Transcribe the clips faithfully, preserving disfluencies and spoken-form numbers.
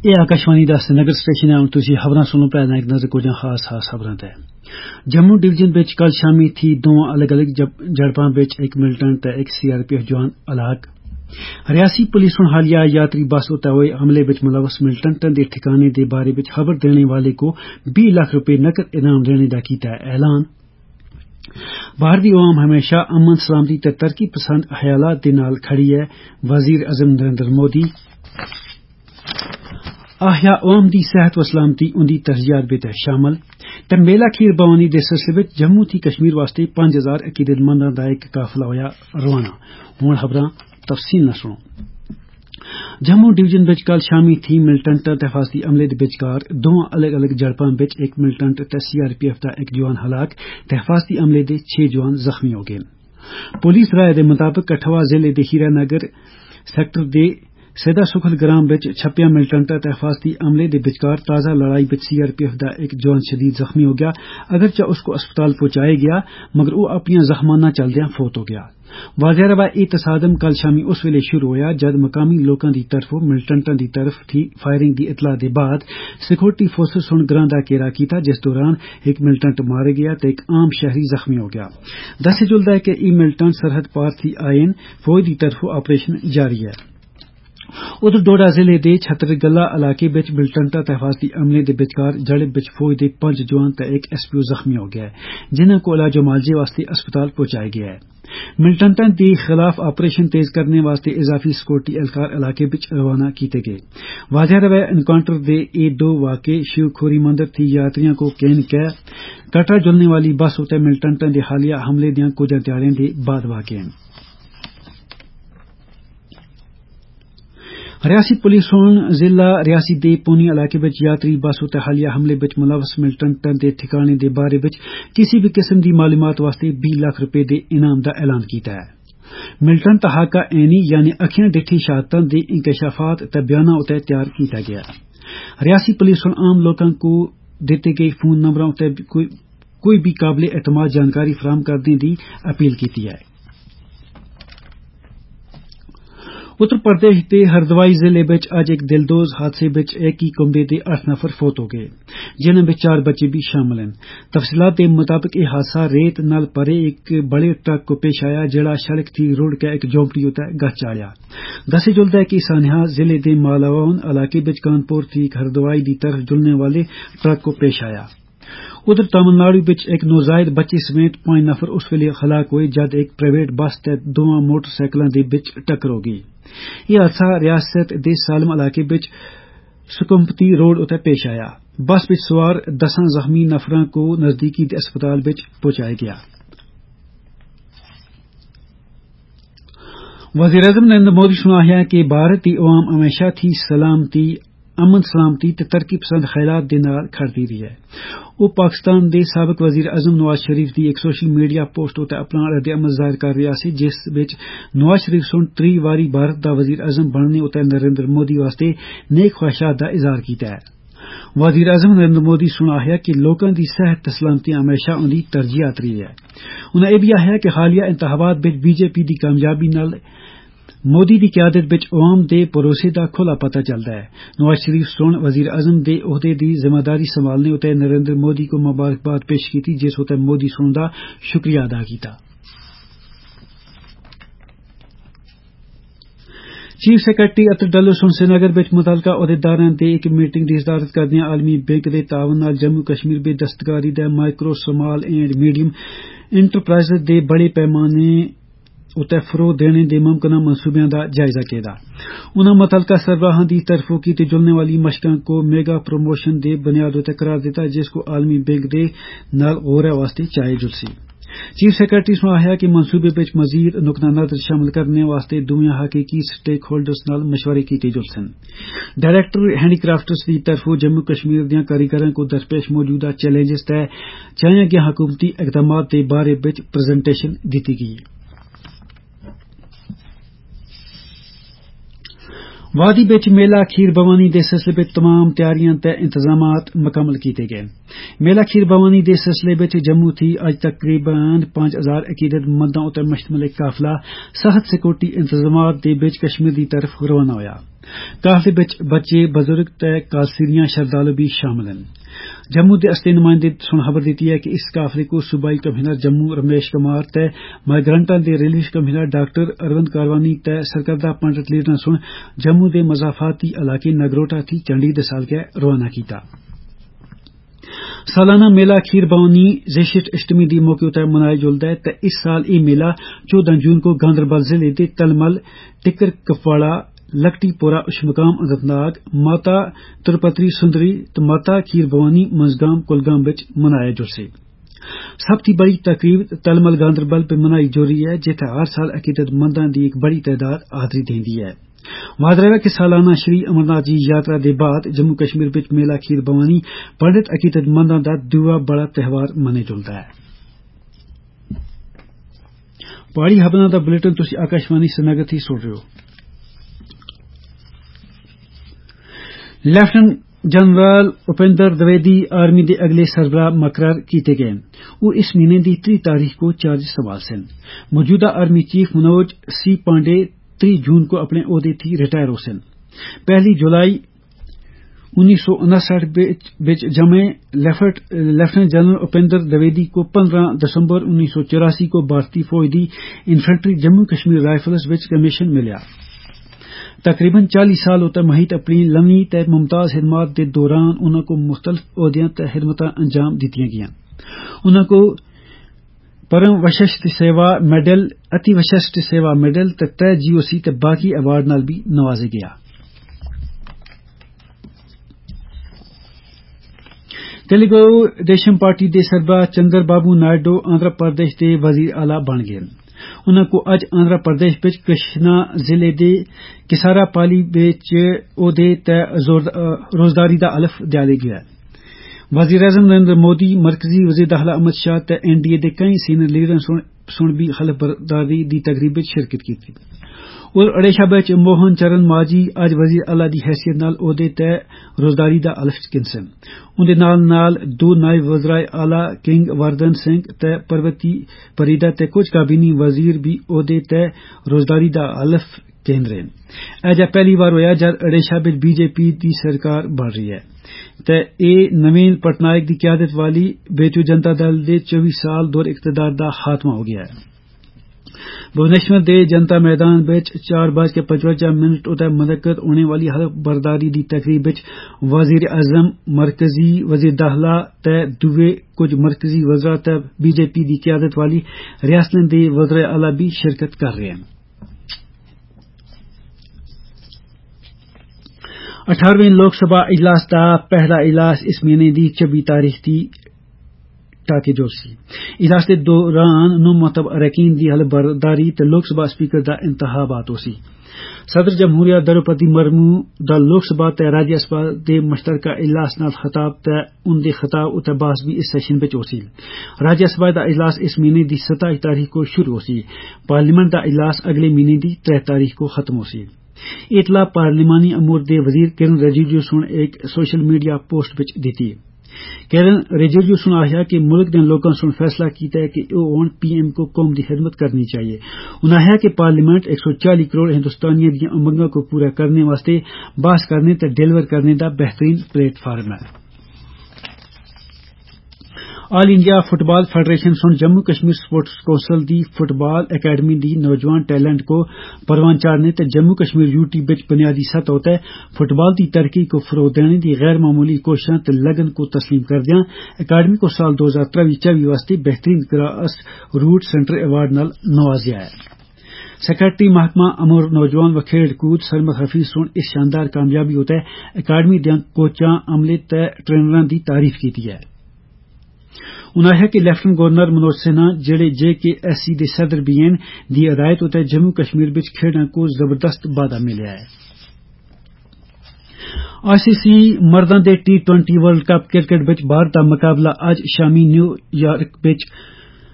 ਇਹ ਆਕਾਸ਼ਵਾਣੀ ਦਾ श्रीनगर स्टेशन है। तुसी खबरां सुनो पै एक नजर कुछ खास खास खबरां ते जम्मू डिवीजन विच कल शामी थी दो अलग अलग झड़पां विच एक मिलिटेंट ते एक सीआरपीएफ जवान हलाक। रियासी पुलिस हुण हालिया यात्री बस उत्ते होए हमले विच मुलवस मिलिटेंटां दे ठिकाने दे बारे विच खबर देने वाले को बीस लाख रुपए नकद इनाम देने दा कीता ऐलान। भारतीय अवाम हमेशा अमन सलामती ते तरक्की पसंद ख्यालात दे नाल खड़ी है। वजीर आजम नरेंद्र मोदी आख्या अवाम दी सेहत व सलामती उंदी तरजीहात बिच शामिल ते मेला खीर भवानी दे सिलसिले विच जम्मू थी कश्मीर वास्ते पांच हजार अकीदतमंदां दा इक काफिला होया रवाना। हुण खबरां तफसील नाल सुनो। जम्मू डिवीजन विच कल शामी थी मिलिटेंटां ते फौजी अमले दे विचकार दो अलग अलग झड़पां विच एक मिलिटेंट ते सीआरपीएफ दा एक जवान हलाक ते फौजी अमले दे छे जवान जख्मी हो गए। पुलिस राय दे मुताबिक कठुआ जिले दे हीरानगर सैक्टर दे सैदा सुखल ग्राम विच छप्पिया मिलिटेंटां ते फौजी अमले दे विचकार ताजा लड़ाई विच सीआरपीएफ दा एक जवान शदीद जख्मी हो गया। अगरचे उसको अस्पताल पहुंचाया गया मगर वो अपनियां जख्मां नाल चलदियां फौत हो गया। वाज़ेह रहा यह तसादम कल शामी उस वेले शुरू होया जद मकामी लोकां दी तरफों मिलिटेंटां दी तरफ थी फायरिंग दी इतला दे बाद सिक्योरिटी फोर्सेस हुण ग्रां दा घेरा कीता जिस दौरान एक मिलिटेंट मारे गया ते एक आम शहरी जख्मी हो गया। दस्सेआ जुलदा है कि यह मिलिटेंट सरहद पार थी आए फौज दी तरफों ऑपरेशन जारी है। उधर डोडा जिले दे छतरगला इलाके विच मिलिटेंटां ते फौजी अमले दे विचकार झड़प विच फौज दे पंज जवान ते एक एसपीओ जख्मी हो गया जिन्हां को इलाज मुआलजे वास्ते अस्पताल पहुंचाया गया है। मिलिटेंटां दे खिलाफ ऑपरेशन तेज करने वास्ते इजाफी सिक्योरिटी एहलकार इलाके विच रवाना किए गए। वाज़ेह रहा एनकाउंटर दे ए दो वाक़े शिवखोरी मंदिर थी यात्रियों को केन कै कटरा जुलने वाली बस उत्ते मिलिटेंटां दे हालिया हमले दियां कुछ ध्याड़ें दे बाद वाक़े हैं। रियासी पुलिस हुण जिला रियासी दे पूनी इलाके विच यात्री बस उत्ते हालिया हमले विच मुलवस मिलिटेंटां दे ठिकाने दे बारे विच किसी भी किस्म दी मालूमात वास्ते बीस लाख रुपए दे इनाम दा ऐलान कीता है। मिलिटेंट हाका ऐनी यानी अखियां डिठी शहादतां दे इंकशाफात ते बयानां उत्ते तैयार कीता गया। रियासी पुलिस हुण आम लोकां को दिते गए फोन नंबरां उत्ते कोई, कोई भी काबिले एतमाद जानकारी फराहम करने दी अपील की है। उत्तर प्रदेश के हरदवाई जिले विच अज एक दिलदोज हादसे विच एक ही कुंबे दे अठ नफर फौत हो गए जिन्हां विच चार बच्चे भी शामिल हैं। तफसीलात के मुताबिक यह हादसा रेत नाल भरे एक बड़े ट्रक को पेश आया जेड़ा सड़क थी रोड के एक झोंपड़ी उत्ते गच आया। दस्सेआ जुलदा है कि सान्हा जिले के मालावन इलाके विच कानपुर थी हरदवाई की तरफ जुलने वाले ट्रक को पेश आया। उधर तमिलनाडु विच एक नौजायद बच्चे समेत पांच नफर उस वेले हलाक हुए जद एक प्राइवेट बस ते दोवां मोटरसाइकिलों के बिच टक्कर हो गई। यह हादसा रियासत दे सालम इलाके विच सुकुम्पती रोड उत्ते पेश आया। बस विच सवार दसां जख्मी नफरां को नजदीकी दे अस्पताल विच पहुंचाया गया। वज़ीर आज़म नरेंद्र मोदी सुनाया कि भारत दी अवाम हमेशा थी सलामती अमन सलामती ते तरक्की पसंद ख्यालात दे नाल खड़दी रही है। वो पाकिस्तान दे साबिक वजीर आजम नवाज शरीफ दी एक सोशल मीडिया पोस्ट उत्ते अपना रद्द-ए-अमल जाहिर कर रहा सी जिस विच नवाज शरीफ सुन त्री वारी भारत दा वजीर आजम बनने उत्ते नरेंद्र मोदी वास्ते नेक ख्वाहिशात दा इजहार कीता है। वजीर आजम नरेंद्र मोदी सुनाया कि लोकां दी सेहत ते सलामती हमेशा उंदी तरजीहात रही है। उन्हें यह भी आख्या कि हालिया इंतखाबात विच बीजेपी दी कामयाबी नाल मोदी दी क़यादत विच अवाम दे भरोसे दा खुला पता चलदा है। नवाज शरीफ सुन वजीर आजम दे ओहदे दी जिम्मेदारी संभालने उत्ते नरेंद्र मोदी को मुबारकबाद पेश की जिस उत्ते मोदी सुन दा शुक्रिया अदा किया। चीफ सैक्रेटरी अतर डल्लो सुन श्रीनगर विच मुतलका ओहदेदारां दे एक मीटिंग दी सदारत करदे आलमी बैंक दे तावन नाल जम्मू कश्मीर विच दस्तकारी दे micro small and medium enterprises दे बड़े पैमाने उत्ते फरोग देने दे मुमकिन मनसूबें दा जायजा कीता। उन्होंने मुतलका सरबराहां दी तरफों की जुलने वाली मशकां को मेगा प्रमोशन दे बुनियाद उत्ते करार दिता जिसको आलमी बैंक दे नाल गौर वास्ते चाहे जुलसी। चीफ सैक्रेटरी ने आख्या कि मनसूबे विच मजीद नुक्ता नजर शामिल करने वास्ते दुनिया हकीकी स्टेक होल्डर्स नाल मशवरे कीते जुलसन। डायरेक्टर हैंडीक्राफ्टर्स की तरफों जम्मू कश्मीर दियां कारीगरां को दरपेश मौजूदा चैलेंजेस ते चाहे गए हुकूमती इकदामात के बारे विच प्रेजेंटेशन दी गई। वादी बिच मेला खीर भवानी दे सिलसिले बिच तमाम तैयारियां ते इंतजामात मुकम्मल कीते गए। मेला खीर भवानी दे सिलसिले बिच जम्मू थी अज तकरीबन पांच हजार अकीदतमंदां उते मुश्तमिल एक काफिला सख्त सिक्योरिटी इंतजामात दे बिच कश्मीर दी तरफ रवाना होया। काफिले बिच बच्चे बुजुर्ग ते कालसीरियां श्रद्धालु भी शामिल हैं। जम्मू दे असली नुमाइंदे सुन खबर दी है कि इस काफिले को सूबाई कमिश्नर जम्मू रमेश कुमार ते माइग्रेंटां दे relief commissioner doctor Arvind Karwani ते सरकर्दा पंडित लीडर सुन जम्मू दे मजाफाती इलाके नगरोटा थी चंडी दे साल के रवाना कीता। सालाना मेला खीर भवानी ज़ेशिट अष्टमी दी मौके उते मनाया जुलदा है ते इस साल यह मेला चौदह जून को गांधरबल जिले दे तलमल टिक्कर कपवाड़ा लकटीपोरा उशमकाम अनंतनाग माता तिरुपति सुंदरी तो माता खीर भवानी मंजगाम कुलगाम विच मनाया जुलसे। सबती बड़ी तकरीब तलमल गांधरबल पे मनाई जो रही है जिथे हर साल अकीदतमंदां दी एक बड़ी तादाद हाजरी देंदी है। वादरेवा के सालाना श्री अमरनाथ जी यात्रा दे बाद जम्मू कश्मीर विच मेला खीर भवानी पंडित अकीदतमंदां दा दूआ बड़ा त्यौहार मने जुलदा है। पहाड़ी खबरां दा बुलेटिन तुसी आकाशवाणी श्रीनगर थी सुन रहे हो। Lieutenant general Upendra Dwivedi army दे अगले सरबराह मुकर्रर किए गए। वो इस महीने की त्री तारीख को चार्ज संभाल सन। मौजूदा आर्मी चीफ मनोज सी पांडे त्री जून को अपने ओहदे थी रिटायर हो सन। पहली जुलाई उन्नीस सौ उनसठ बिच जमे लेफ्टिनेंट जनरल उपेंद्र द्विवेदी को पंद्रह दिसंबर उन्नीस सौ चौरासी को भारतीय फौज दी इन्फेंट्री जम्मू कश्मीर राइफल्स विच कमीशन मिलिया। तकरीबन चालीस साल होता महित अपनी लम्बी ते मुमताज खिदमत के दौरान उन्होंने मुख्तलिफ ओहदियां ते खिदमतां अंजाम दित्तियां गईयां। उन्होंने परम विशिष्ट सेवा मेडल अति विशिष्ट सेवा मेडल ते त्रै जीओसी ते बाकी अवार्ड नाल भी नवाजे गया। तेलुगु देशम पार्टी दे सरबराह चंद्रबाबू नायडू आंध्र प्रदेश के वजीर आला बन गए। उन्होंने अज आंध्र प्रदेश विच कृष्णा जिले दे किसारापाली विच ओहदे ते रोजदारी दा हलफ दिया गया। वजीर-ए-आज़म नरेंद्र मोदी मरकजी वजीर दाखिला अमित शाह ते एनडीए दे कई सीनियर लीडर सुन भी हलफ बरदारी दी तकरीब विच शिरकत की। और ओडिशा विच मोहन चरण मांझी अज वजीर आला दी हैसियत नाल ओहदे ते रोजदारी दा हलफ गिनसन। उन्दे नाल नाल दो नायब वज़राए आला किंग वर्धन सिंह ते परवती परीदा ते कुछ काबीनी वजीर भी ओहदे ते रोजदारी दा हलफ केंद्र अज पहली बार होया जब ओडिशा विच बीजेपी दी सरकार बन रही है ते ए नवीन पटनायक दी क़यादत वाली बेचू जनता दल दे चौबीस साल दौर इक़्तिदार दा खात्मा हो गया है। भुवनेश्वर दे जनता मैदान विच चार बज के पचवंजा मिनट उते मुनक्कद होने वाली हलफ बरदारी दी तकरीब विच वजीर आजम मरकजी वजीर दाखिला ते दुए कुछ मरकजी वज़रा ते बीजेपी दी क़यादत वाली रियासतें दे वज़राए आला भी शिरकत कर रहे हैं। अठारहवें लोकसभा इजलास का पहला इजलास इस महीने की चौबी तारीख थी टाके जोशी। इजलास के दौरान नौ मतब अरकान की हलफ बरदारी ते लोकसभा स्पीकर का इंतखाबात होसी। सदर जमहूरिया द्रौपदी मुर्मू दा लोकसभा ते राज्यसभा के मुश्तरका इजलास नाल खिताब ते उनके खिताब उते बहस भी इस सेशन विच होसी। राज्यसभा का इजलास इस महीने की सताईस तारीख को शुरू होसी। पार्लियामेंट का इजलास अगले महीने की त्रै तारीख को खत्म होसी। इतला पार्लिमानी अमूर दे वजीर किरण रिजिजू सुन एक सोशल मीडिया पोस्ट विच दी। किरण रिजिजू सुन आख्या कि मुल्क दे लोगों सुन फैसला किया है कि हुण पीएम को कौम की खिदमत करनी चाहिए। उन्होंने आख्या कि पार्लियामेंट एक सौ चालीस करोड़ हिंदुस्तानियों दी उमंगों को पूरा करने वास्ते बहस करने ते डिलीवर करने का बेहतरीन प्लेटफार्म है। ऑल इंडिया फुटबॉल फेडरेशन सुन जम्मू कश्मीर स्पोर्ट्स कौंसल दी फुटबॉल अकादमी दी नौजवान टैलेंट को परवान चाड़ने ते जम्मू कश्मीर यूटी विच बुनियादी सतह उते फुटबॉल की तरक्की को फरोग देने की गैर मामूली कोशिशों ते लगन को तस्लीम करदियां अकादमी को साल दो हजार त्रवी चौबी वास्ते बेहतरीन ग्रास रूट सेंटर अवार्ड नाल नवाजिया है। सेक्रेटरी महकमा अमर नौजवान व खेड कूद सरमद हफीज सुन इस शानदार कामयाबी उते अकादमी दियां कोचां अमले ते ट्रेनरां दी तारीफ की है। उन्होंने आख्या कि लेफ्टिनेंट गवर्नर मनोज सिन्हा जेड़े जे के एस सी दे सदर भी हैं दी हदायत उते जम्मू कश्मीर विच खेडां को जबरदस्त वादा मिलिया है। आईसीसी मर्दां दे T twenty world cup cricket विच भारत दा मुकाबला अज शामी न्यूयॉर्क विच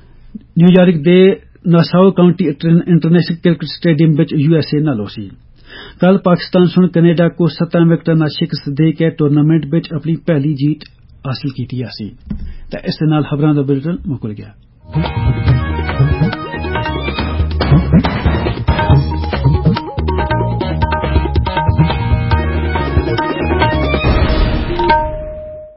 न्यूयॉर्क दे Nassau county international cricket stadium विच यूएसए नाल होसी। कल पाकिस्तान सुन कनेडा को सत्ता विकेटां दा शिकस्त दे के टूर्नामेंट विच अपनी पहली जीत हासिल कीती है। इस दे नाल खबरां दा बुलेटिन मुक गया।